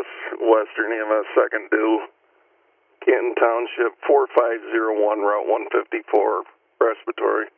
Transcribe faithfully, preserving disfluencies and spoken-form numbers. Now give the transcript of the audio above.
S, Western E M S second due, Canton Township, four five zero one, Route one fifty-four, respiratory.